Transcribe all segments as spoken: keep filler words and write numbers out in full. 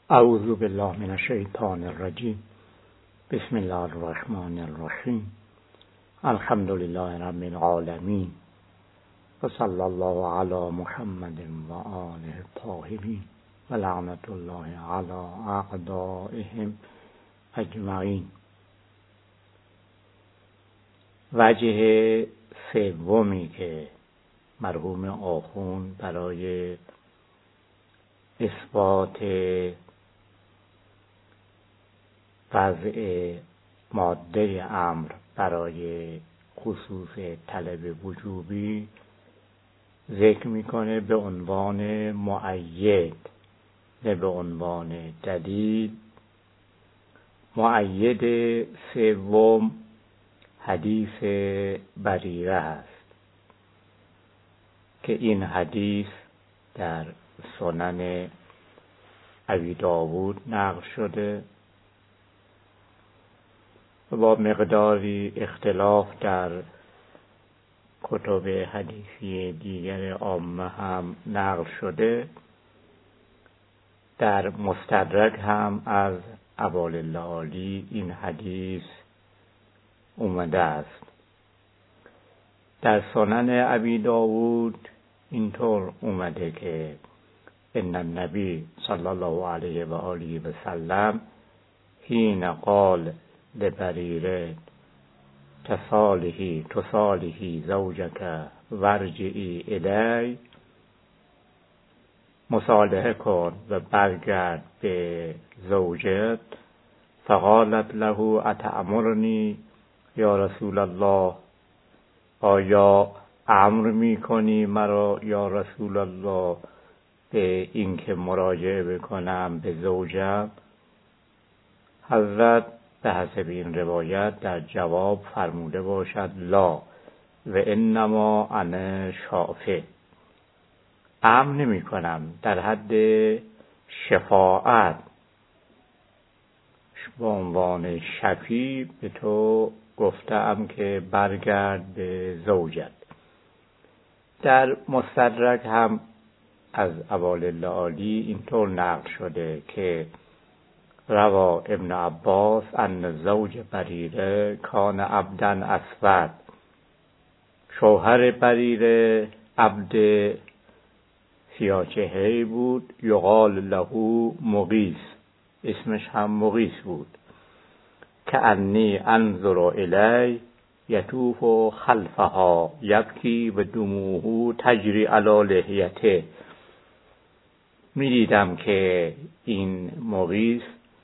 اعوذ بالله من الشیطان الرجیم. بسم الله الرحمن الرحیم. الحمد لله رب العالمین و صلی الله علی محمد و آله الطاهرین و لعنت الله علی اعدائهم اجمعین. وجه سومی که مرحوم آخوند برای اثبات وضع ماده امر برای خصوص طلب وجوبی ذکر میکنه به عنوان مؤید، نه به عنوان دلیل. مؤید سوم حدیث بریره است که این حدیث در سنن ابی داوود نقل شده و با مقداری اختلاف در کتب حدیثی دیگر عامه هم نقل شده. در مستدرک هم از ابوالعالی این حدیث اومده است. در سنن ابی داوود اینطور اومده که ان النبی صلی الله علیه و آله و سلم حین قال لبریره تصالحی تصالحی زوجک ورجعی الی، مصالحه کن و برگرد به زوجت. فقالت له اتأمرنی یا رسول الله، آیا امر میکنی مرا یا رسول الله به اینکه مراجعه بکنم به زوجم؟ حضرت به حسب این روایت در جواب فرموده باشد لا و انما انا شافع، امر نمی کنم، در حد شفاعت به عنوان شفیع به تو گفتم که برگرد به زوجت. در مستدرک هم از ابوالعالی اینطور نقل شده که روا ابن عباس ان زوج بریره کان عبدا اسود، شوهر بریره عبد سیاه‌چهره‌ای بود، یقال له مغیث، اسمش هم مغیث بود. کأنی انظر الی یطوف خلفها یبکی و دموعه تجری علی لحیته، می دیدم که این مغیث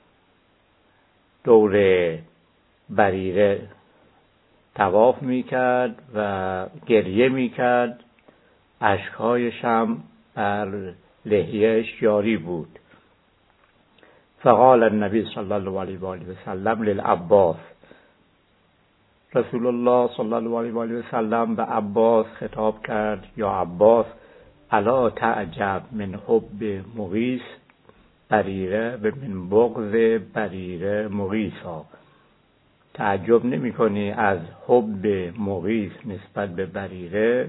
دور بریره طواف می کرد و گریه می کرد، اشکهایش هم بر لحیهش جاری بود. فقال النبی صلی الله علیه و آله و سلم للعباس، رسول الله صلی الله علیه و آله و سلم به عباس خطاب کرد یا عباس الا تعجب من حب مغیث بریره و من بغض بریره مغیثا، تعجب نمی کنی از حب مغیث نسبت به بریره،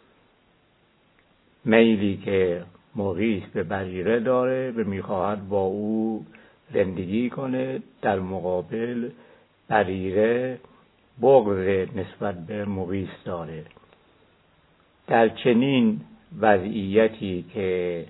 میلی که مغیث به بریره داره و میخواهد با او زندگی کنه، در مقابل بریره بغض نسبت به مغیث داره. در چنین وضعیتی که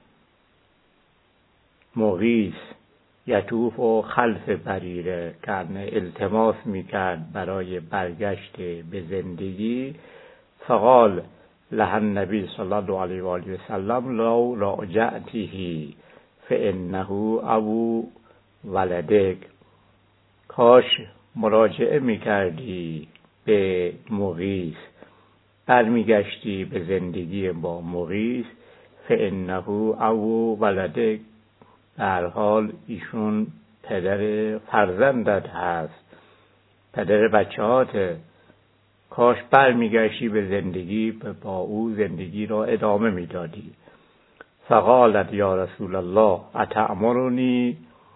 مغیث یطوف و خلف بریره که التماس میکرد برای برگشت به زندگی، فقال له النبی صلی الله علیه و آله و سلم لو راجعته فانه ابو ولدک، کاش مراجعه میکردی به مغیث، برمیگشتی به زندگی با مغیث، فانه ابو ولدک، در حال ایشون پدر فرزندت هست، پدر بچه‌هاته، کاش برمیگشتی به زندگی با او زندگی را ادامه میدادی. فقالت یا رسول الله اتأمرنی،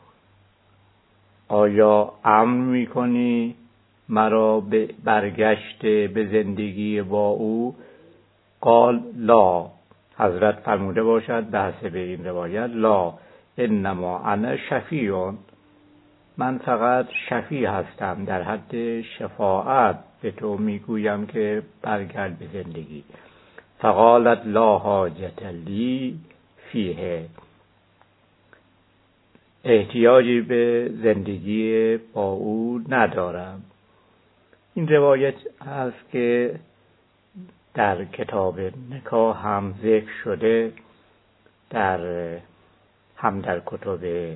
آیا امر میکنی مرا به برگشت به زندگی با او؟ قال لا، حضرت فرموده باشد به حسب این روایت لا انما انا شفیع، من فقط شفیع هستم، در حد شفاعت به تو میگویم که برگرد به زندگی. فقالت لا حاجت لی فیه، احتیاجی به زندگی با او ندارم. این روایت هست که در کتاب نکاح هم ذکر شده، در هم در کتب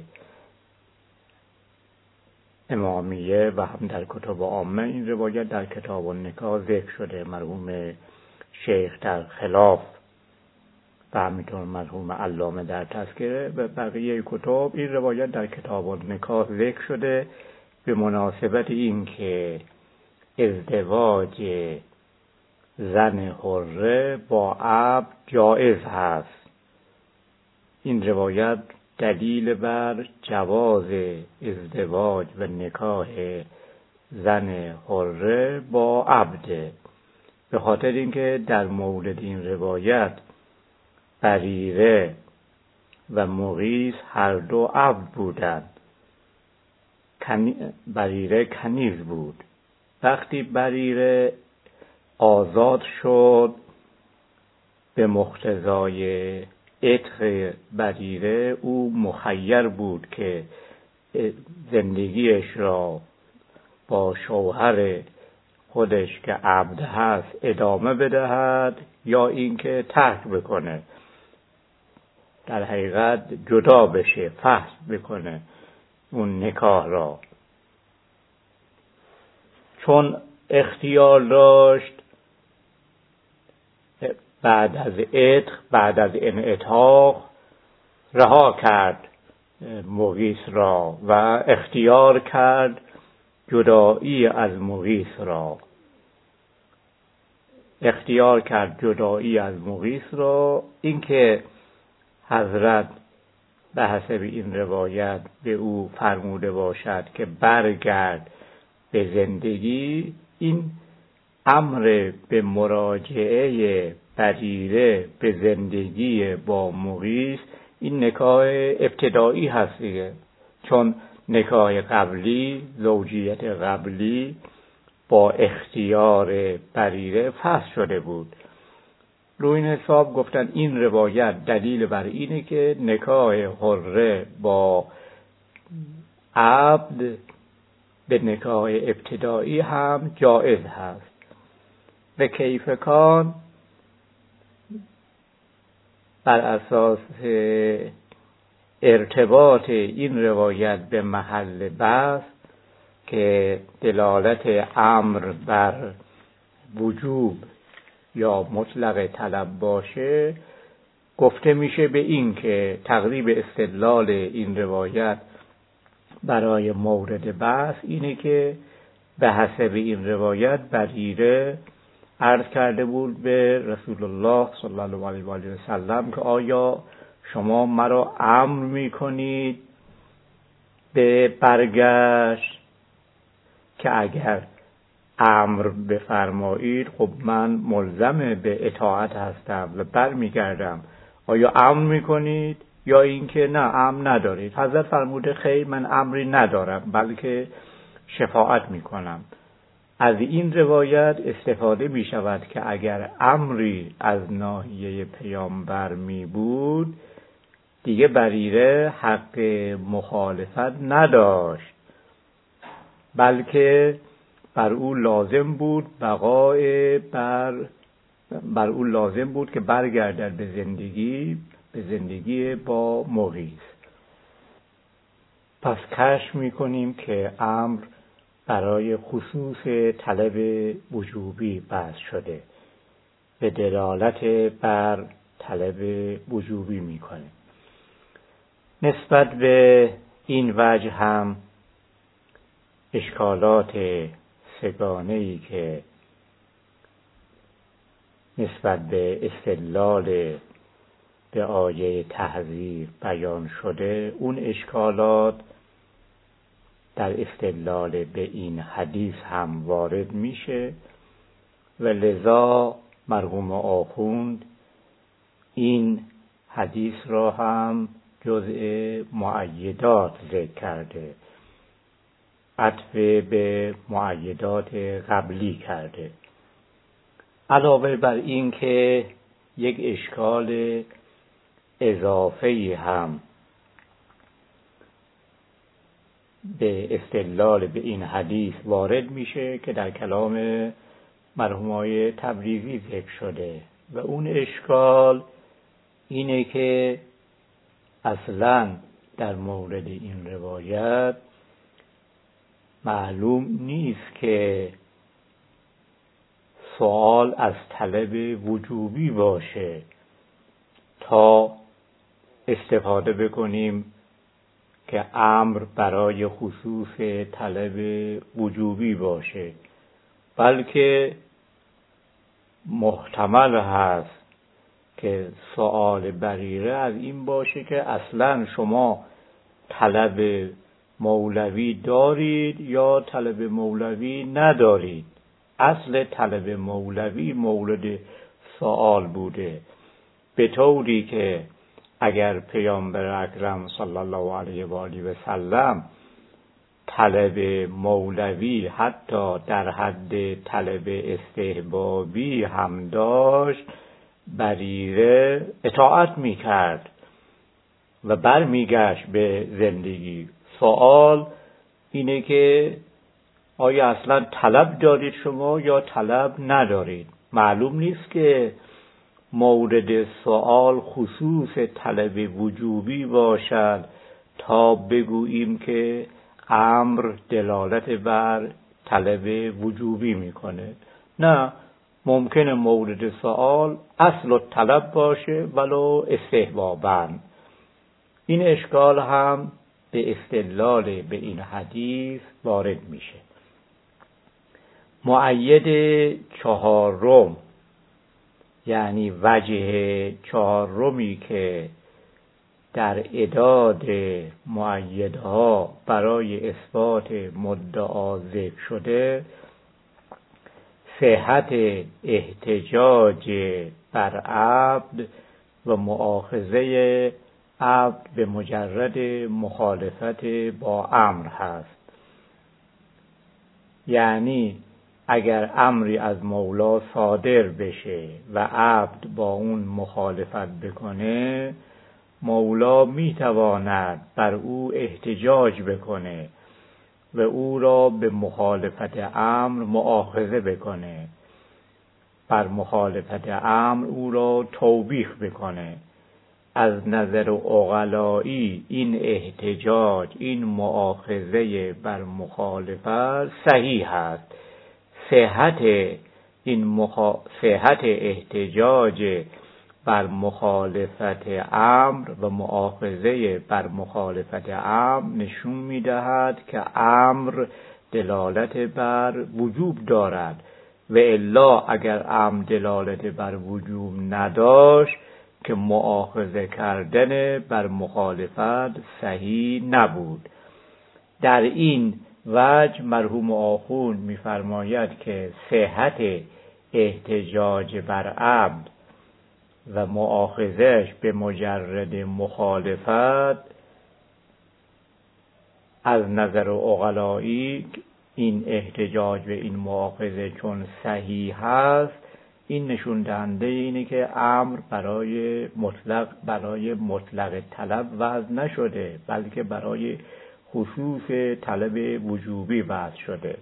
امامیه و هم در کتب عامه این روایت در کتاب النکاح ذکر شده. مرحوم شیخ در خلاف و همینطور مرحوم علامه در تذکره و بقیه کتب این روایت در کتاب النکاح ذکر شده به مناسبت این که ازدواج زن حره با عبد جایز هست. این روایت دلیل بر جواز ازدواج و نکاح زن حره با عبده، به خاطر اینکه در مورد این روایت بریره و مغیث هر دو عبد بودند. بریره کنیز بود. وقتی بریره آزاد شد، به مقتضای عتق بریره او مخیر بود که زندگیش را با شوهر خودش که عبد هست ادامه بدهد یا اینکه ترک بکنه، در حقیقت جدا بشه، فسخ بکنه اون نکاح را. چون اختیار داشت بعد از عتق، بعد از انعتاق رها کرد مغیث را و اختیار کرد جدایی از مغیث را اختیار کرد جدایی از مغیث را. اینکه حضرت به حسب این روایت به او فرموده باشد که برگرد به زندگی، این امر به مراجعه بریره به زندگی با مغیث این نکاح ابتدایی هست دیگه، چون نکاح قبلی، زوجیت قبلی با اختیار بریره فسخ شده بود. روی این حساب گفتن این روایت دلیل بر اینه که نکاح حره با عبد به نکاح ابتدایی هم جائز هست. به کیف کان بر اساس ارتباط این روایت به محل بحث که دلالت امر بر وجوب یا مطلق طلب باشه، گفته میشه به این که تقریب استدلال این روایت برای مورد بحث اینه که به حسب این روایت بریره عرض کرده بود به رسول الله صلی الله علیه و آله و سلم که آیا شما مرا امر میکنید به برگشت؟ که اگر امر بفرمایید خب من ملزم به اطاعت هستم و برمیگردم. آیا امر میکنید یا اینکه نه امر ندارید؟ حضرت فرموده خیر، من امری ندارم بلکه شفاعت میکنم. از این روایت استفاده می شود که اگر امری از ناحیه پیامبر می بود دیگه بریره حق مخالفت نداشت، بلکه بر او لازم بود بقای بر بر او لازم بود که برگردد به زندگی به زندگی با مغیث. پس کشف می کنیم که امر برای خصوص طلب وجوبی بحث شده، به دلالت بر طلب وجوبی میکنه. نسبت به این وجه هم اشکالات سگانه‌ای که نسبت به استدلال به آیه تحذیر بیان شده، اون اشکالات در استدلال به این حدیث هم وارد میشه و لذا مرحوم آخوند این حدیث را هم جزء مؤیدات ذکر کرده، عطف به مؤیدات قبلی کرده. علاوه بر این که یک اشکال اضافی هم به استدلال به این حدیث وارد میشه که در کلام مرحومای تبریزی ذکر شده و اون اشکال اینه که اصلا در مورد این روایت معلوم نیست که سوال از طلب وجوبی باشه تا استفاده بکنیم که امر برای خصوص طلب وجوبی باشه، بلکه محتمل هست که سؤال بریره از این باشه که اصلا شما طلب مولوی دارید یا طلب مولوی ندارید. اصل طلب مولوی مورد سؤال بوده، به طوری که اگر پیامبر اکرم صلی الله علیه و آله و سلم طلب مولوی حتی در حد طلب استحبابی هم داشت، بریره اطاعت میکرد و برمیگشت به زندگی. سوال اینه که آیا اصلا طلب دارید شما یا طلب ندارید؟ معلوم نیست که مورد سوال خصوص طلب وجوبی باشد تا بگوییم که امر دلالت بر طلب وجوبی میکنه. نه، ممکنه مورد سوال اصل و طلب باشه ولو استحباباً. این اشکال هم به استدلال به این حدیث وارد میشه. مؤید چهارم، یعنی وجه چهارمی که در اعداد مؤیدها برای اثبات مدعا ذکر شده، صحت احتجاج بر عبد و مؤاخذه عبد به مجرد مخالفت با امر هست. یعنی اگر امری از مولا صادر بشه و عبد با اون مخالفت بکنه، مولا میتواند بر او احتجاج بکنه و او را به مخالفت امر مؤاخذه بکنه، بر مخالفت امر او را توبیخ بکنه. از نظر عقلایی این احتجاج، این مؤاخذه بر مخالفت صحیح است. صحت این مخا... صحت احتجاج بر مخالفت امر و مؤاخذه بر مخالفت امر نشون می‌دهد که امر دلالت بر وجوب دارد و الا اگر امر دلالت بر وجوب نداشت که مؤاخذه کردن بر مخالفت صحیح نبود. در این وجه مرحوم آخوند می‌فرماید که صحت احتجاج بر عبد و مؤاخذهش به مجرد مخالفت از نظر عقلایی این احتجاج و این مؤاخذه چون صحیح هست، این نشون دهنده اینه که امر برای مطلق برای مطلق طلب وضع نشده، بلکه برای خصوص طلب وجوبی وضع شده.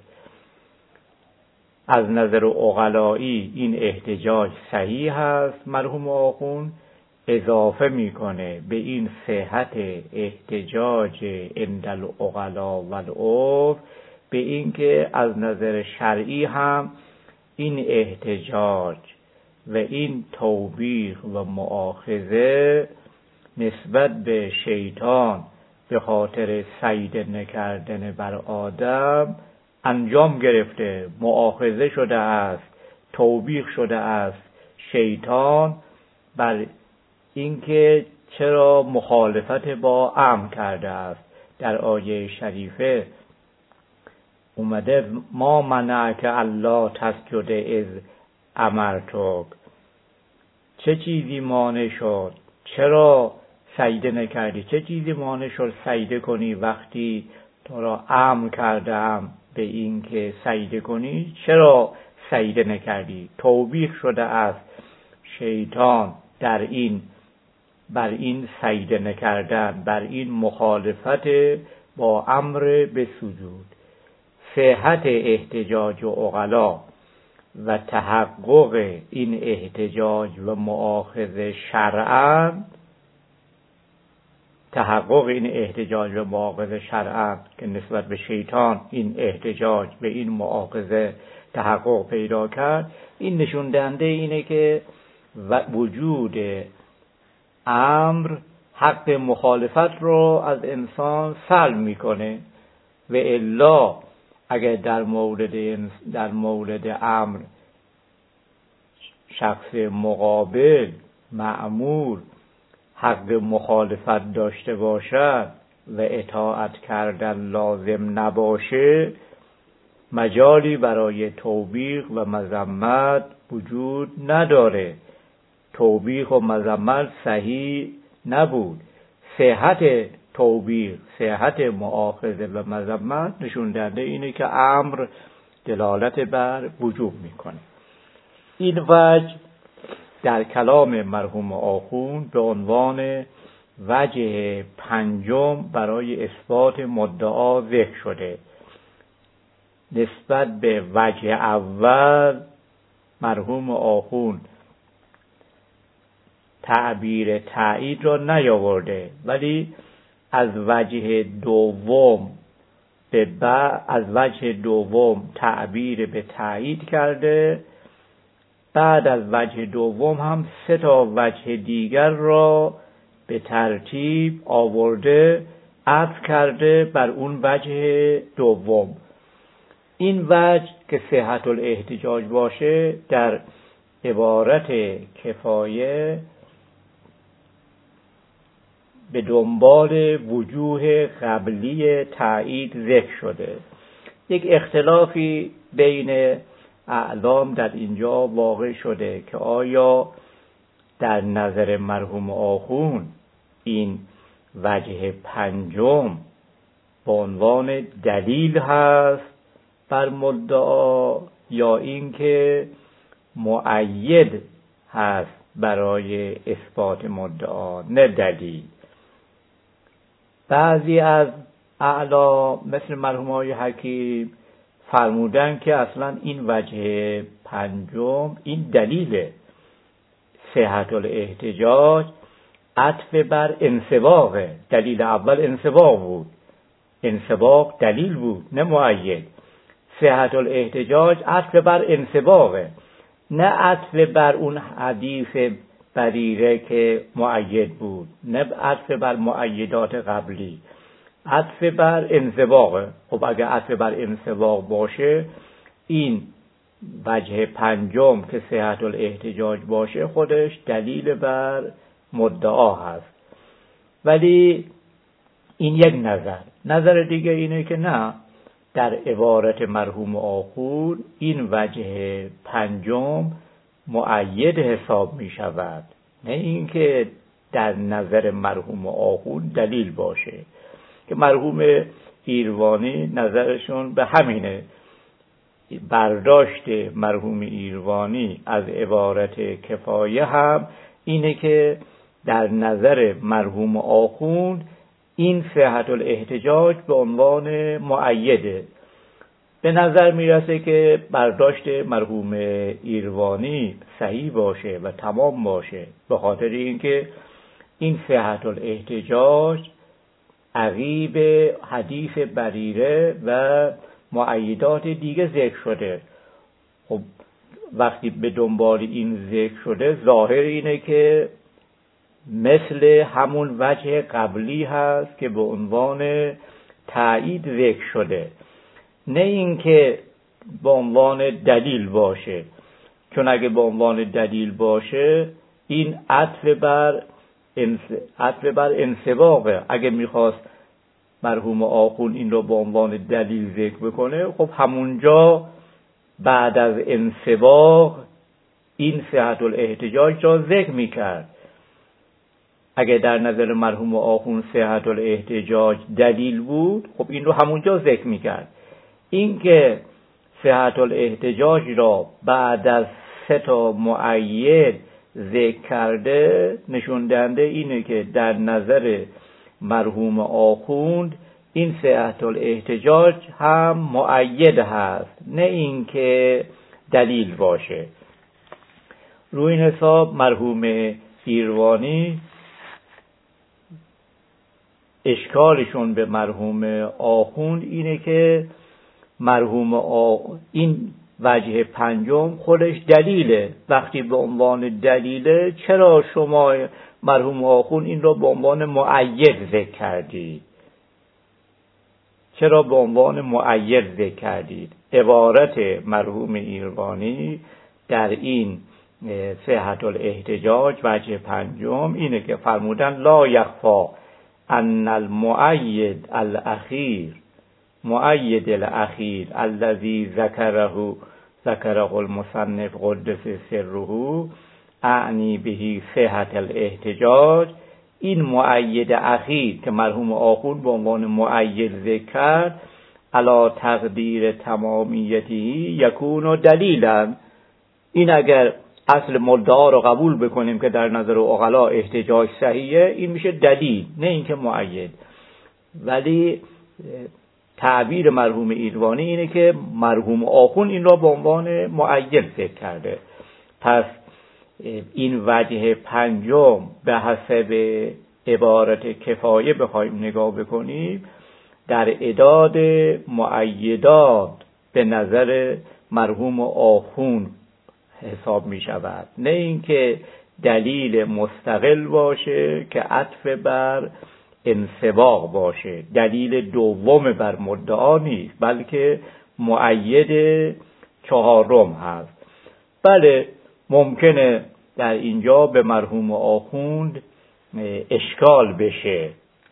از نظر عقلایی این احتجاج صحیح است. مرحوم آخوند اضافه میکنه به این صحت احتجاج عند العقلا و العرف به این که از نظر شرعی هم این احتجاج و این توبیخ و مؤاخذه نسبت به شیطان به خاطر سجده نکردن بر آدم انجام گرفته، مؤاخذه شده است، توبیخ شده است شیطان بر اینکه چرا مخالفت با امر کرده است. در آیه شریفه اومده ما منعک الله تسجد اذ امرتک، چه چیزی مانع شد، چرا سجده نکردی؟ چه چیزی مانع شد سجده کنی وقتی تو را امر کردم به این که سجده کنی؟ چرا سجده نکردی؟ توبیخ شده است شیطان در این بر این سجده نکردن، بر این مخالفت با امر به سجود. صحت احتجاج و عقلا و تحقق این احتجاج و مؤاخذه شرعاً، تحقق این احتجاج و مؤاخذه شرعاً که نسبت به شیطان این احتجاج به این مؤاخذه تحقق پیدا کرد، این نشون دهنده اینه که وجود امر حق مخالفت رو از انسان سلب میکنه و الا اگر در مورد در مورد امر شخص مقابل مأمور حق مخالفت داشته باشد و اطاعت کردن لازم نباشه، مجالی برای توبیخ و مذمت وجود نداره. توبیخ و مذمت صحیح نبود. صحت توبیخ، صحت مؤاخذه و مذمت نشون دهنده اینه که امر دلالت بر وجوب میکنه. این وجه در کلام مرحوم آخوند به عنوان وجه پنجم برای اثبات مدعا ذکر شده. نسبت به وجه اول مرحوم آخوند تعبیر تایید را نیاورده، ولی از وجه دوم به از وجه دوم تعبیر به تایید کرده. بعد از وجه دوم هم سه تا وجه دیگر را به ترتیب آورده، عطف کرده بر اون وجه دوم. این وجه که صحت الاحتجاج باشه در عبارت کفایه به دنبال وجوه قبلی تایید ذکر شده. یک اختلافی بین اعلام در اینجا واقع شده که آیا در نظر مرحوم آخوند این وجه پنجم به عنوان دلیل هست بر مدعا یا اینکه مؤید هست برای اثبات مدعا، نه دلیل. بعضی از اعلام مثل مرحوم آقای حکیم فرمودن که اصلا این وجه پنجم این دلیل صحت الاحتجاج عطف بر انسباق. دلیل اول انسباق بود، انسباق دلیل بود نه مؤید. صحت الاحتجاج عطف بر انسباقه، نه عطف بر اون حدیث بریره که مؤید بود، نه عطف بر مؤیدات قبلی، عطف بر انسباقه. خب اگر عطف بر انسباق باشه، این وجه پنجم که صحت الاحتجاج باشه خودش دلیل بر مدعا هست. ولی این یک نظر. نظر دیگه اینه که نه، در عبارت مرحوم آخوند این وجه پنجم مؤید حساب می شود، نه اینکه در نظر مرحوم آخوند دلیل باشه. که مرحوم ایروانی نظرشون به همینه. برداشت مرحوم ایروانی از عبارت کفایه هم اینه که در نظر مرحوم آخوند این صحت الاحتجاج به عنوان مؤیده. به نظر میرسه که برداشت مرحوم ایروانی صحیح باشه و تمام باشه، به خاطر اینکه این صحت الاحتجاج عقیب حدیث بریره و مؤیدات دیگه ذکر شده. خب وقتی به دنبال این ذکر شده، ظاهر اینه که مثل همون وجه قبلی هست که به عنوان تایید ذکر شده، نه اینکه به عنوان دلیل باشه. چون اگه به عنوان دلیل باشه این عطف بر عطف بر انسباقه. اگه میخواست مرحوم آخوند این رو به عنوان دلیل ذکر بکنه، خب همونجا بعد از انسباق این صحت الاحتجاج را ذکر میکرد. اگه در نظر مرحوم آخوند صحت الاحتجاج دلیل بود، خب این رو همونجا ذکر میکرد. این که صحت الاحتجاج را بعد از سه تا مؤید ذکر کرده، نشون دهنده اینه که در نظر مرحوم آخوند این صحت الاحتجاج هم مؤید هست، نه اینکه دلیل باشه. روی این حساب مرحوم ایروانی اشکالشون به مرحوم آخوند اینه که مرحوم آ... این وجه پنجم خودش دلیله. وقتی به عنوان دلیله، چرا شما مرحوم آخوند این را به عنوان مؤید ذکر کردید؟ چرا به عنوان مؤید ذکر کردید؟ عبارت مرحوم ایروانی در این صحت الاحتجاج وجه پنجم اینه که فرمودن لا یخفا ان المؤید الاخیر مؤید الاخیر الذي ذکره ذکره المصنف قدس سره اعنی بهی صحت الاحتجاج. این مؤید اخیر که مرحوم آخوند به عنوان مؤید ذکر کرد، علی تقدیر تمامیتی یکون دلیلا. این اگر اصل مدعا رو قبول بکنیم که در نظر عقلا احتجاج صحیحه، این میشه دلیل، نه اینکه مؤید. ولی تعبیر مرحوم ایروانی اینه که مرحوم آخوند این را به عنوان مؤید ذکر کرده. پس این وجه پنجم به حسب عبارت کفایه بخوایم نگاه بکنیم، در اعداد مؤیدات به نظر مرحوم آخوند حساب می شود، نه اینکه دلیل مستقل باشه که عطف بر انسباق باشه، دلیل دوم بر مدعا نیست، بلکه مؤید چهارم هست. بله ممکنه در اینجا به مرحوم آخوند اشکال بشه،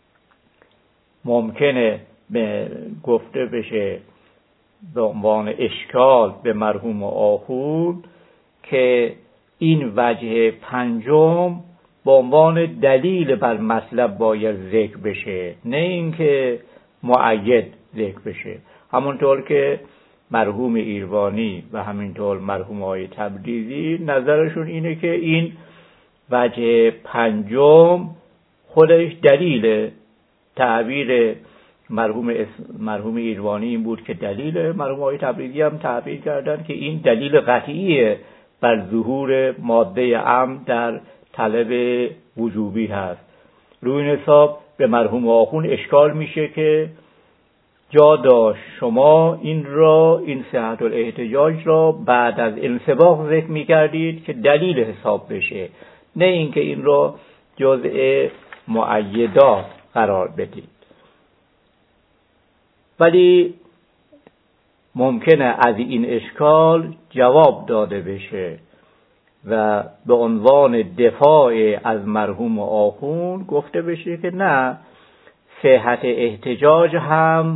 ممکنه به گفته بشه به عنوان اشکال به مرحوم آخوند که این وجه پنجم به عنوان دلیل بر مطلب باید ذکر بشه، نه اینکه مؤید ذکر بشه. همونطور که مرحوم ایروانی و همینطور مرحوم آقای تبریزی نظرشون اینه که این وجه پنجم خودش دلیله. تعبیر مرحوم مرحوم ایروانی این بود که دلیله، مرحوم آقای تبریزی هم تعبیر کردن که این دلیل قطعیه بر ظهور ماده امر در طلب وجوبی هست. روی این حساب به مرحوم آخوند اشکال میشه که جا داشت شما این را این صحت الاحتجاج را بعد از انسباق ذکر میکردید که دلیل حساب بشه، نه اینکه این را جزء مؤیدات قرار بدید. ولی ممکنه از این اشکال جواب داده بشه و به عنوان دفاع از مرحوم آخوند گفته بشه که نه، صحت احتجاج هم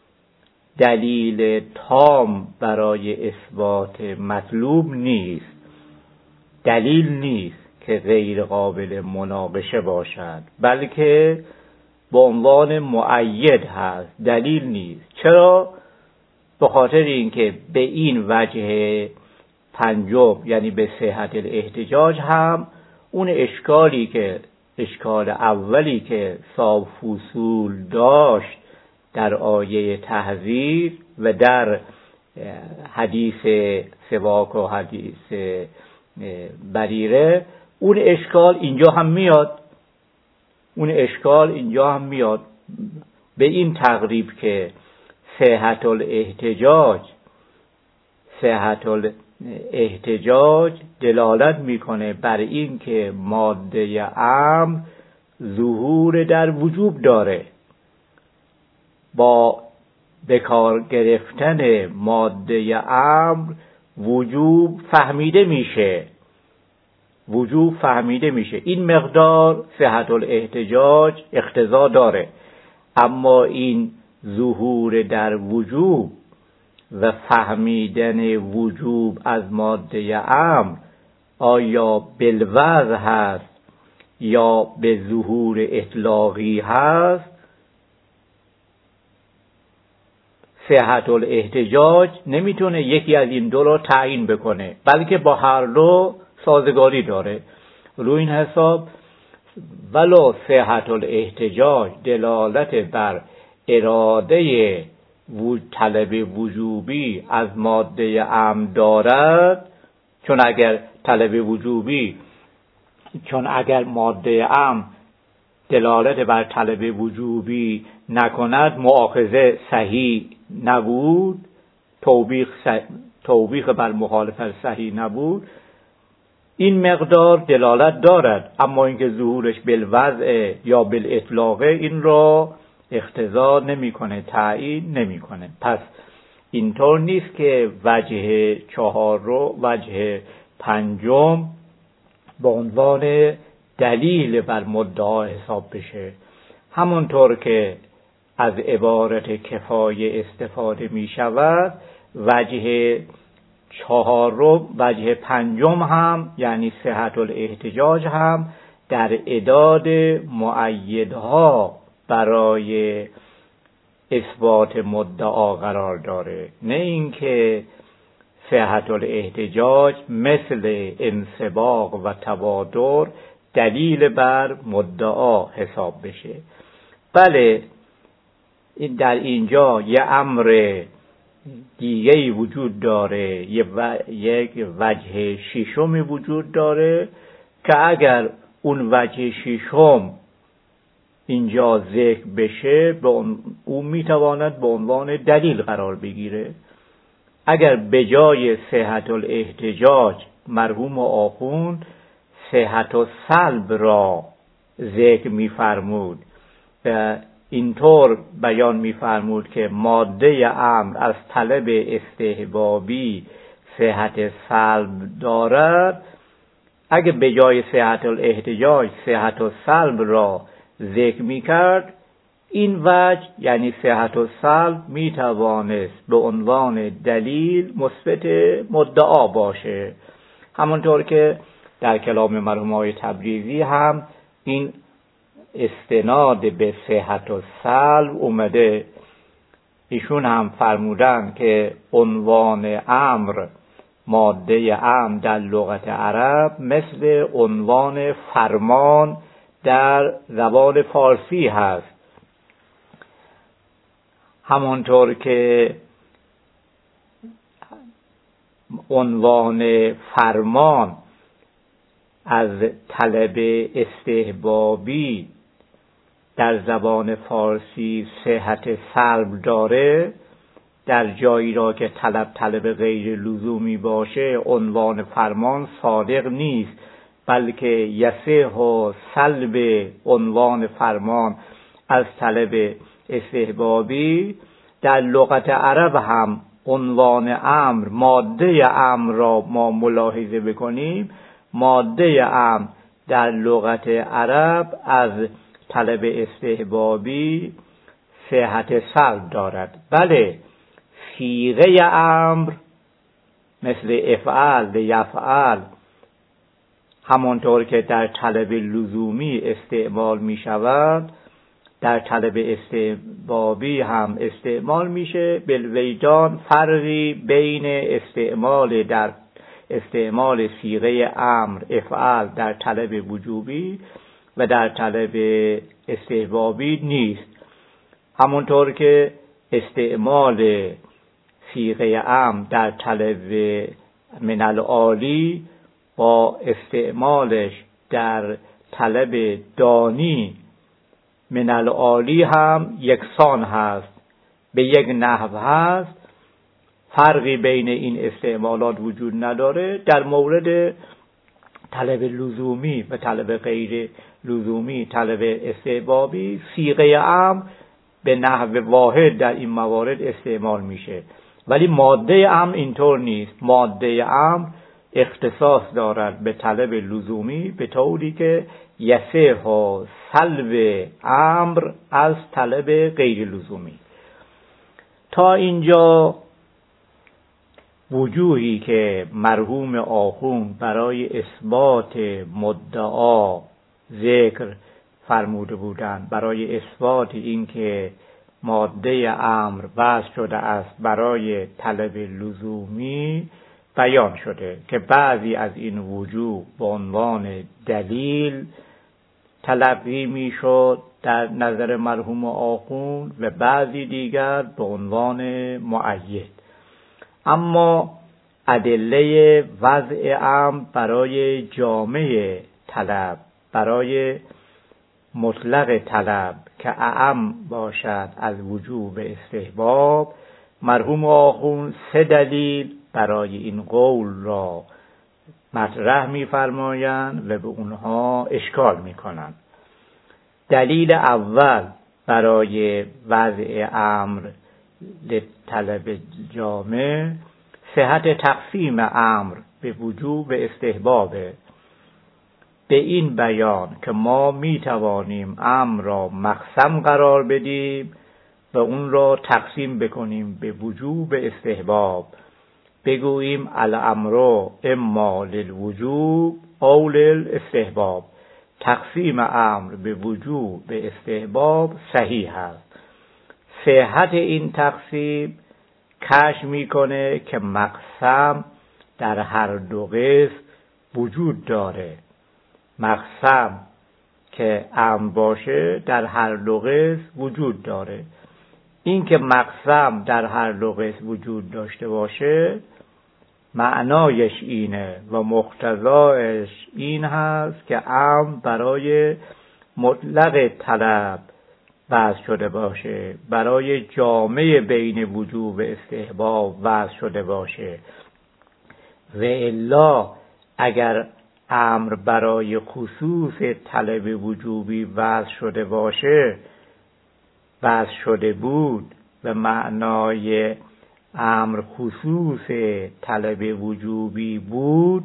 دلیل تام برای اثبات مطلوب نیست، دلیل نیست که غیر قابل مناقشه باشد، بلکه به عنوان مؤید هست، دلیل نیست. چرا؟ به خاطر اینکه به این وجه پنجم یعنی به صحت الاحتجاج هم اون اشکالی که اشکال اولی که صاحب فصول داشت در آیه تحذیر و در حدیث سواک و حدیث بریره، اون اشکال اینجا هم میاد اون اشکال اینجا هم میاد به این تقریب که صحت الاحتجاج صحت الاحتجاج دلالت میکنه بر این که ماده امر ظهور در وجوب داره. با بکار گرفتن ماده امر وجوب فهمیده میشه وجوب فهمیده میشه این مقدار صحت الاحتجاج اقتضا داره. اما این ظهور در وجوب و فهمیدن وجوب از ماده امر آیا بالوضع هست یا به ظهور اطلاقی هست، صحت الاحتجاج نمیتونه یکی از این دو رو تعیین بکنه، بلکه با هر دو سازگاری داره. روی این حساب ولو صحت الاحتجاج دلالت بر اراده طلب وجوبی از ماده امر دارد، چون اگر طلب وجوبی چون اگر ماده امر دلالت بر طلب وجوبی نکند مؤاخذه صحیح نبود، توبیخ صح... توبیخ بر مخالفت صحیح نبود، این مقدار دلالت دارد، اما اینکه ظهورش بالوضع یا بالاطلاق این را اقتضا نمیکنه، تعیین نمیکنه. پس اینطور نیست که وجه چهار رو وجه پنجم به عنوان دلیل بر مدعا حساب بشه. همونطور که از عبارت کفایه استفاده می شود، وجه چهار رو وجه پنجم هم یعنی صحت الاحتجاج هم در اعداد مؤیدها برای اثبات مدعا قرار داره، نه اینکه صحت الاحتجاج مثل انسباق و تواتر دلیل بر مدعا حساب بشه. بله، این در اینجا یه امر دیگه‌ای وجود داره، یک وجه ششمی وجود داره که اگر اون وجه ششم اینجا ذکر بشه به اون میتواند به عنوان دلیل قرار بگیره. اگر به جای صحت الاحتجاج مرحوم آخوند صحت السلب را ذکر می‌فرمود و اینطور بیان می‌فرمود که ماده امر از طلب استحبابی صحت سلب دارد، اگه به جای صحت الاحتجاج صحت السلب را ذکر می‌کرد، این وجه یعنی صحت السلب میتوانست به عنوان دلیل مثبت مدعا باشه. همونطور که در کلام مرحوم آقای تبریزی هم این استناد به صحت السلب اومده. ایشون هم فرمودن که عنوان امر، ماده امر در لغت عرب مثل عنوان فرمان در زبان فارسی هست. همانطور که عنوان فرمان از طلب استحبابی در زبان فارسی صحت سلب داره، در جایی را که طلب طلب غیر لزومی باشه عنوان فرمان صادق نیست، بلکه یصح و سلب عنوان فرمان از طلب استحبابی. در لغت عرب هم عنوان امر، ماده امر را ما ملاحظه بکنیم، ماده امر در لغت عرب از طلب استحبابی صحت سلب دارد. بله، صیغه امر مثل افعل و یفعل همانطور که در طلب لزومی استعمال می شود در طلب استحبابی هم استعمال میشه. بالویدان فرقی بین استعمال در استعمال صیغه امر افعل در طلب وجوبی و در طلب استحبابی نیست. همونطور که استعمال صیغه امر در طلب من العالی با استعمالش در طلب دانی من العالی هم یکسان هست، به یک نحو هست، فرقی بین این استعمالات وجود نداره. در مورد طلب لزومی و طلب غیر لزومی، طلب استحبابی، صیغه امر به نحو واحد در این موارد استعمال میشه، ولی ماده امر اینطور نیست. ماده امر اختصاص دارد به طلب لزومی به طوری که یصح و سلب امر از طلب غیر لزومی. تا اینجا وجوهی که مرحوم آخوند برای اثبات مدعا ذکر فرموده بودند برای اثبات اینکه ماده امر وضع شده است برای طلب لزومی بیان شده که بعضی از این وجوه به عنوان دلیل تلقی میشد در نظر مرحوم آخوند و بعضی دیگر به عنوان مؤید. اما ادله وضع امر برای جامع طلب، برای مطلق طلب که اعم باشد از وجوب استحباب، مرحوم آخوند سه دلیل برای این قول را مطرح می‌فرمایند و به اونها اشکال می‌کنند. دلیل اول برای وضع امر لطلب جامع صحت تقسیم امر به وجوب استحبابه. به این بیان که ما می توانیم امر را مقسم قرار بدیم و اون را تقسیم بکنیم به وجوب استحباب، بگوییم الامر اما للوجوب او للاستحباب. تقسیم امر به وجوب به استحباب صحیح است. صحت این تقسیم کشف میکنه که مقسم در هر دو قسم وجود داره. مقسم که امر باشه در هر دو قسم وجود داره. این که مقسم در هر دو قسم وجود داشته باشه معنایش اینه و مقتضایش این هست که امر برای مطلق طلب وضع شده باشه، برای جامع بین وجوب استحباب وضع شده باشه. و الا اگر امر برای خصوص طلب وجوبی وضع شده باشه، وضع شده بود و معنای امر خصوص طلب وجوبی بود،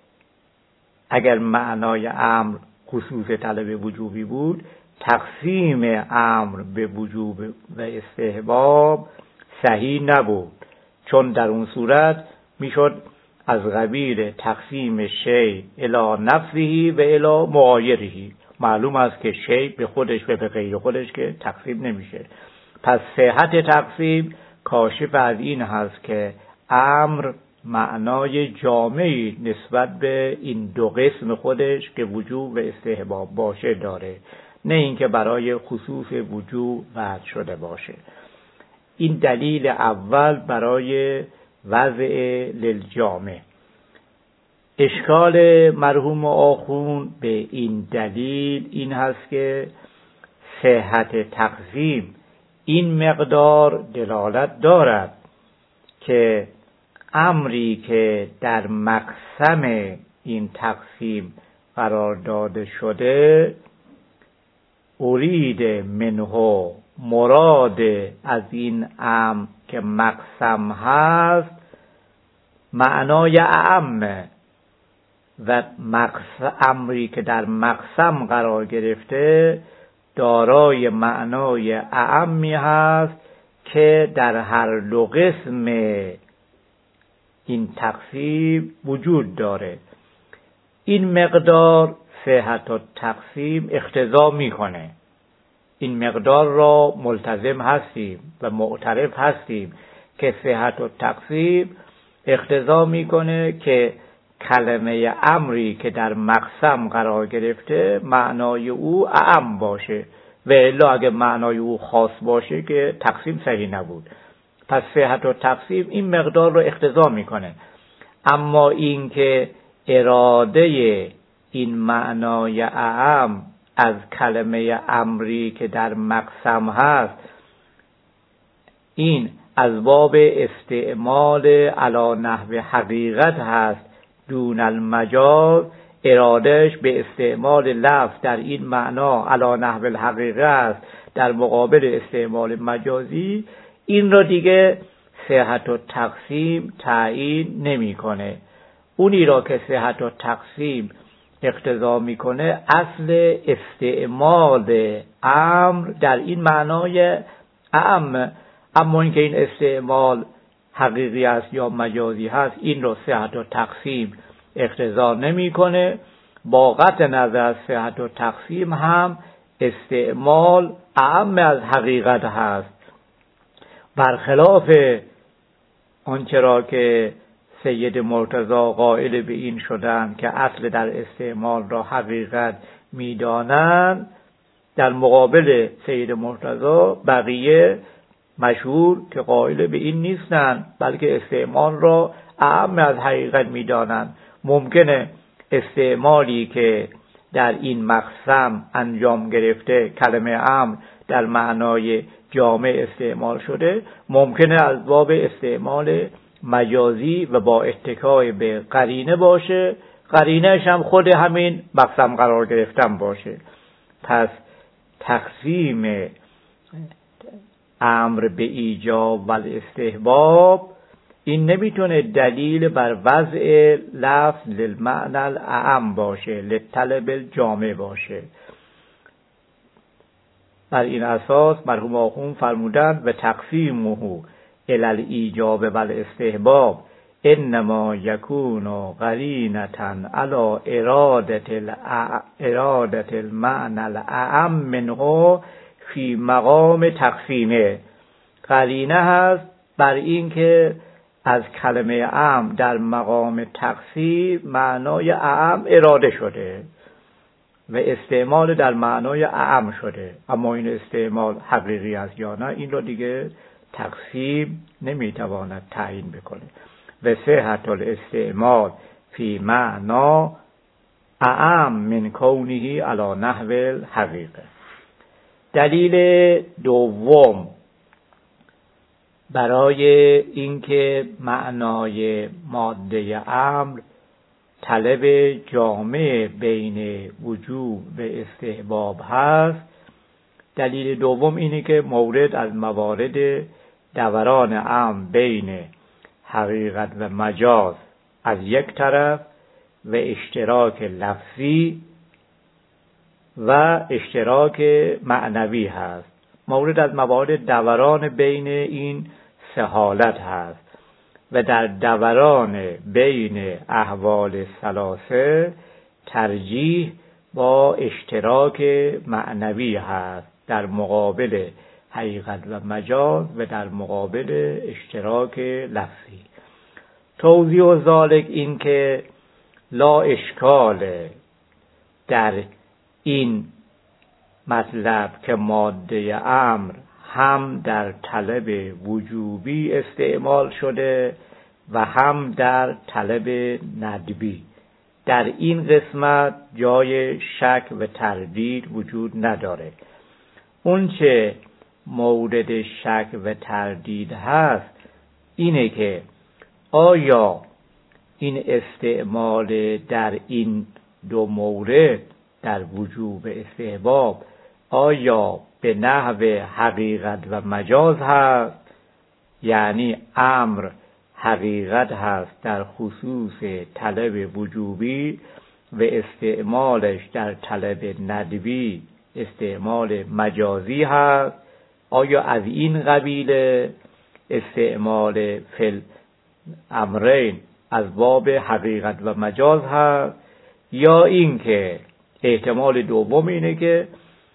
اگر معنای امر خصوص طلب وجوبی بود، تقسیم امر به وجوب و استحباب صحیح نبود، چون در اون صورت میشد از قبیل تقسیم شیء الی نفسه و الی مغایره. معلوم است که شیء به خودش و به غیر خودش که تقسیم نمیشه. پس صحت تقسیم کاشف از این هست که امر معنای جامعی نسبت به این دو قسم خودش که وجوب و استحباب باشه داره، نه اینکه برای خصوص وجوب وضع شده باشه. این دلیل اول برای وضع للجامع. اشکال مرحوم آخوند به این دلیل این هست که صحت تقسیم این مقدار دلالت دارد که امری که در مقسم این تقسیم قرار داده شده ارید منه، مراد از این امر که مقسم هست معنای اعم، و مقسم امری که در مقسم قرار گرفته دارای معنای اعمی هست که در هر دو قسم این تقسیم وجود داره. این مقدار صحت و تقسیم اقتضا میکنه، این مقدار را ملتزم هستیم و معترف هستیم که صحت و تقسیم اقتضا میکنه که کلمه امری که در مقسم قرار گرفته معنای او اعم باشه، و الا اگه معنای او خاص باشه که تقسیم صحیح نبود. پس صحت و تقسیم این مقدار رو اقتضا میکنه. اما این که اراده این معنای اعم از کلمه امری که در مقسم هست، این از باب استعمال علی نحو حقیقت هست دون المجاز، ارادهش به استعمال لفظ در این معنا علی نحو الحقیقه است در مقابل استعمال مجازی، این را دیگه صحت و تقسیم تعیین نمیکنه. اونی را که صحت و تقسیم اقتضا میکنه اصل استعمال امر در این معنای اعم، اما اینکه این استعمال حقیقی است یا مجازی هست این را صحت و تقسیم اقتضا نمیکنه با قطع نظر از صحت و تقسیم هم استعمال اعم از حقیقت هست، برخلاف آنچه را که سید مرتضی قائل به این شدند که اصل در استعمال را حقیقت می‌دانند. در مقابل سید مرتضی بقیه مشهور که قائل به این نیستند، بلکه استعمال را اعم از حقیقت می‌دانند. ممکنه استعمالی که در این مقسم انجام گرفته، کلمه امر در معنای جامع استعمال شده، ممکنه از باب استعمال مجازی و با اتکای به قرینه باشه، قرینه‌اش هم خود همین مقسم قرار گرفتن باشه. پس تقسیم امر به ایجاب و استحباب این نمیتونه دلیل بر وضع لفظ للمعنی الاعم باشه، لطلب الجامع باشه. بر این اساس مرحوم آخوند فرمودند و تقسیمه الی الایجاب و الاستحباب انما یکون قرینة علی ارادة ارادة المعنی الاعم منه فی مقام تقسیمه. قرینه هست بر این که از کلمه اعم در مقام تقسیم معنای اعم اراده شده و استعمال در معنای اعم شده، اما این استعمال حقیقی است یا نه این رو دیگه تقسیم نمیتواند تعیین بکنه. و صحت الاستعمال فی معنا اعم من کونه علی نحو الحقیقه. دلیل دوم برای اینکه معنای ماده امر طلب جامع بین وجوب و استحباب هست، دلیل دوم اینه که مورد از موارد دوران امر بین حقیقت و مجاز از یک طرف و اشتراک لفظی و اشتراک معنوی هست. مورد از موارد دوران بین این سه حالت هست و در دوران بین احوال ثلاثه ترجیح با اشتراک معنوی هست در مقابل حقیقت و مجاز و در مقابل اشتراک لفظی. توضیح ذالک این که لا اشکال در این مطلب که ماده امر هم در طلب وجوبی استعمال شده و هم در طلب ندبی. در این قسمت جای شک و تردید وجود نداره. اون چه مورد شک و تردید هست اینه که آیا این استعمال در این دو مورد در وجوب استحباب آیا به نحو حقیقت و مجاز هست، یعنی امر حقیقت هست در خصوص طلب وجوبی و استعمالش در طلب ندبی استعمال مجازی هست، آیا از این قبیل استعمال فی الامرین از باب حقیقت و مجاز هست، یا این که احتمال دوم اینه که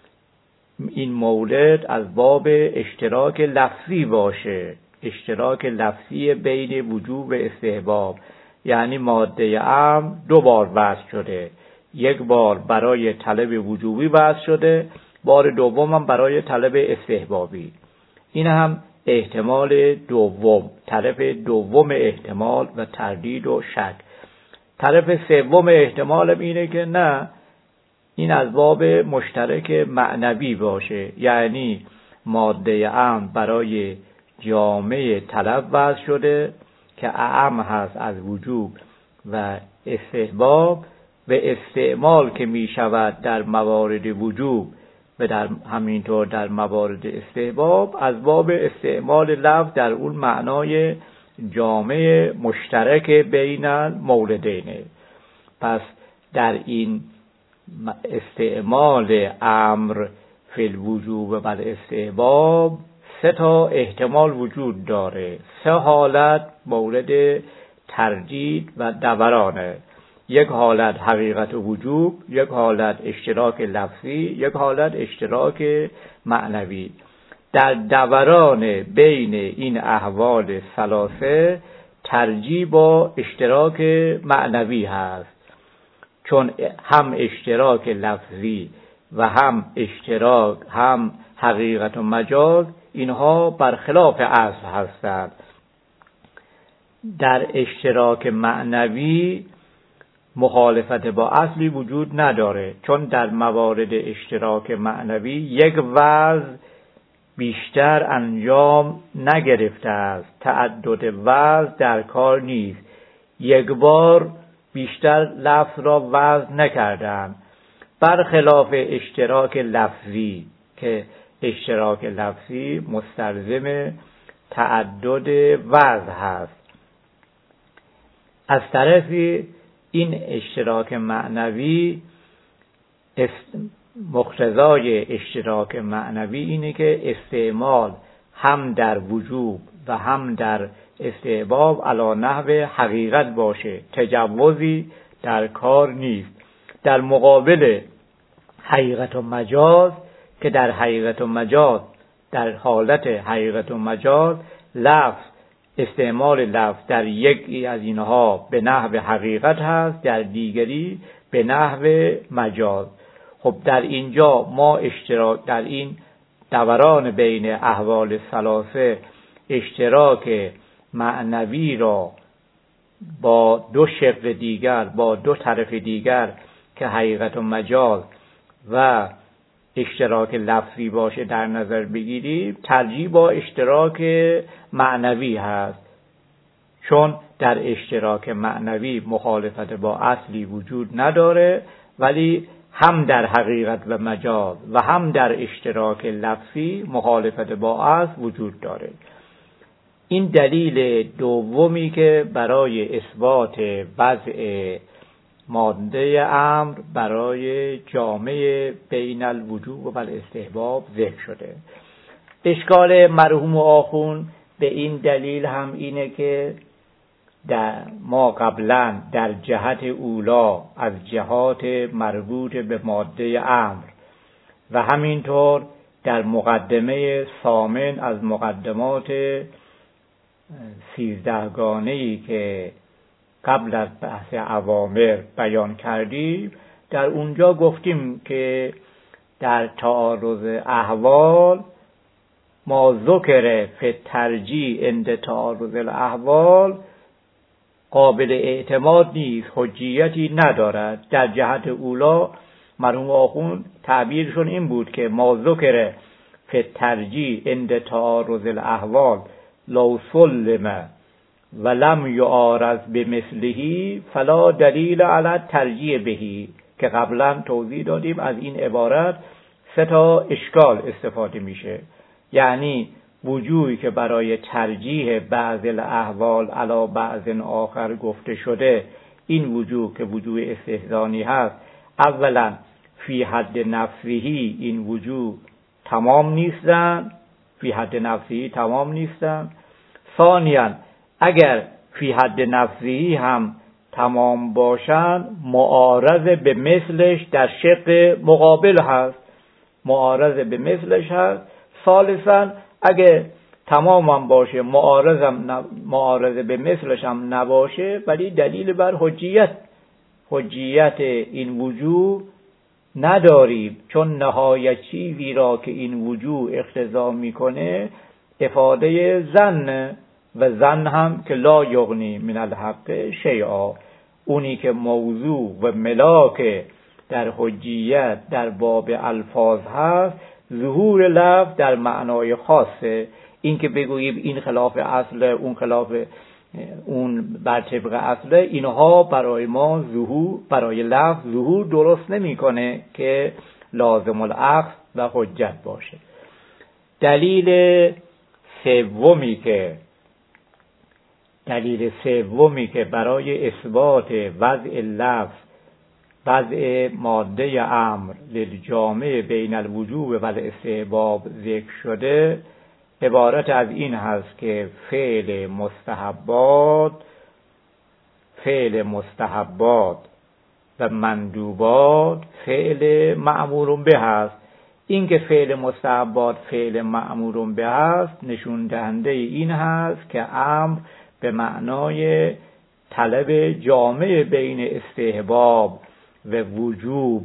این مورد از باب اشتراک لفظی باشه، اشتراک لفظی بین وجوب و استحباب، یعنی ماده امر دو بار وضع شده، یک بار برای طلب وجوبی وضع شده، بار دوم هم برای طلب استحبابی. این هم احتمال دوم، طرف دوم احتمال و تردید و شک. طرف سوم احتمال اینه که نه، این از باب مشترک معنوی باشه، یعنی ماده امر برای جامع طلب وضع شده که اعم هست از وجوب و استحباب و استعمال که می شود در موارد وجوب و در همینطور در موارد استحباب از باب استعمال لفظ در اون معنای جامع مشترک بین الموردین. پس در این استعمال امر فی الوجوب و الاستحباب سه تا احتمال وجود داره، سه حالت مورد تردید و دورانه. یک حالت حقیقت و وجوب، یک حالت اشتراک لفظی، یک حالت اشتراک معنوی. در دوران بین این احوال ثلاثه ترجیح با اشتراک معنوی هست، چون هم اشتراک لفظی و هم اشتراک هم حقیقت و مجاز اینها برخلاف اصل هستند. در اشتراک معنوی مخالفت با اصلی وجود نداره، چون در موارد اشتراک معنوی یک وضع بیشتر انجام نگرفته است، تعدد وضع در کار نیست، یک بار بیشتر لفظ را وضع نکردند، برخلاف اشتراک لفظی که اشتراک لفظی مستلزم تعدد وضع هست. از طرفی این اشتراک معنوی مقتضای اشتراک معنوی اینه که استعمال هم در وجوب و هم در استحباب علی نحو حقیقت باشه، تجوزی در کار نیست. در مقابل حقیقت و مجاز که در حقیقت و مجاز در حالت حقیقت و مجاز لفظ استعمال لفظ در یکی از اینها به نحو حقیقت هست، در دیگری به نحو مجاز. خب در اینجا ما اشتراک در این دوران بین احوال ثلاثه اشتراک معنوی را با دو شق دیگر، با دو طرف دیگر که حقیقت و مجاز و اشتراک لفظی باشه در نظر بگیریم، ترجیح با اشتراک معنوی هست، چون در اشتراک معنوی مخالفت با اصلی وجود نداره، ولی هم در حقیقت و مجاز و هم در اشتراک لفظی مخالفت با اصل وجود داره. این دلیل دومی که برای اثبات وضع ماده امر برای جامع بین الوجوب و الاستحباب ذکر شده. اشکال مرحوم آخوند به این دلیل هم اینه که در ما قبلا در جهت اولا از جهات مربوط به ماده امر و همینطور در مقدمه ثامن از مقدمات سیزدهگانه‌ای که قبل از بحث اوامر بیان کردیم، در اونجا گفتیم که در تعارض احوال ما ذکر فی ترجیح عند تعارض الاحوال قابل اعتماد نیست، حجیتی ندارد. در جهت اولا مرحوم آخوند تعبیرشون این بود که ما ذکر فی ترجیح عند تعارض الاحوال لو سلم ولم یعارض بمثله فلا دلیل علی ترجیح بهی، که قبلا توضیح دادیم از این عبارت سه تا اشکال استفاده میشه. یعنی وجوهی که برای ترجیح بعض الاحوال علی بعض آخر گفته شده، این وجوه که وجوه استحسانی هست، اولا فی حد نفسهی این وجوه تمام نیستن، فی حد نفسهی تمام نیستن. ثانیاً اگر فی حد نفسهی هم تمام باشن، معارض به مثلش در شق مقابل هست، معارض به مثلش هست. ثالثاً اگه تمام هم باشه، معارض هم معارض به مثلش هم نباشه، ولی دلیل بر حجیت حجیت این وجوه نداریم، چون نهایت چیزی را که این وجوه اقتضا میکنه افاده ظن و ظن هم که لا یغنی من الحق شیئا. اونی که موضوع و ملاک در حجیت در باب الفاظ هست، ظهور لفظ در معنای خاصه. این که بگوییم این خلاف اصل، اون خلاف اون بر طبق اصله، اینها برای ما ظهور، برای لفظ ظهور درست نمیکنه که لازم الاخذ و حجت باشه. دلیل سومی که دلیل سومی که برای اثبات وضع لفظ، وضع ماده امر للجامع بین الوجوب و الاستحباب ذکر شده، عبارت از این هست که فعل مستحبات فعل مستحبات و مندوبات فعل مأمور به است. این که فعل مستحبات فعل مأمور به است نشون دهنده این هست که امر به معنای طلب جامع بین استحباب و وجوب،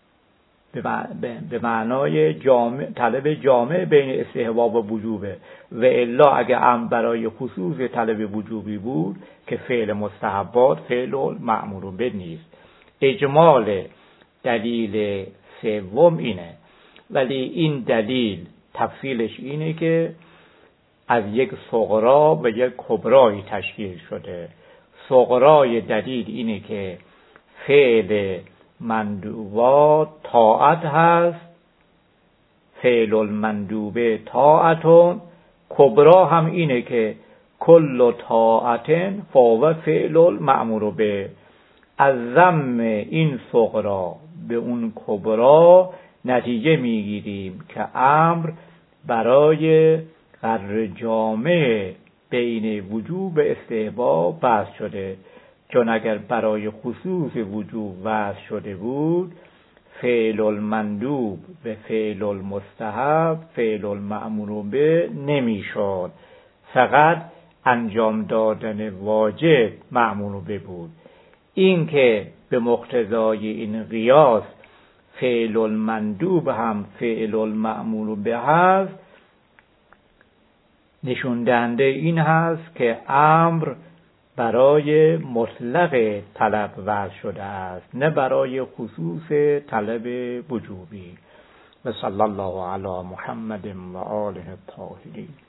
به معنای جامع طلب جامع بین استحباب و وجوبه، و الا اگه امر برای خصوص طلب وجوبی بود که فعل مستحبات فعل مأمور به نیست. اجمال دلیل سوم اینه، ولی این دلیل تفصیلش اینه که از یک صغرا و یک کبرایی تشکیل شده. صغرای دلیل اینه که فعل مندوبات طاعت هست، فعل المندوبه طاعتون. کبرا هم اینه که کل طاعتن فهو فعل المأمور به. از ضم این صغرا به اون کبرا نتیجه میگیریم که امر برای قرر جامع بین وجوب و استحباب بحث شده، چون اگر برای خصوص وجوب وضع شده بود فعل المندوب و فعل المستحب فعل المأمور به نمیشد، فقط انجام دادن واجب مأمور به بود. این که به مقتضای این قیاس فعل المندوب هم فعل المأمور به هست نشون دهنده این هست که امر برای مطلق طلب وضع شده است، نه برای خصوص طلب وجوبی. و صلی الله علی محمد و آله الطاهرین.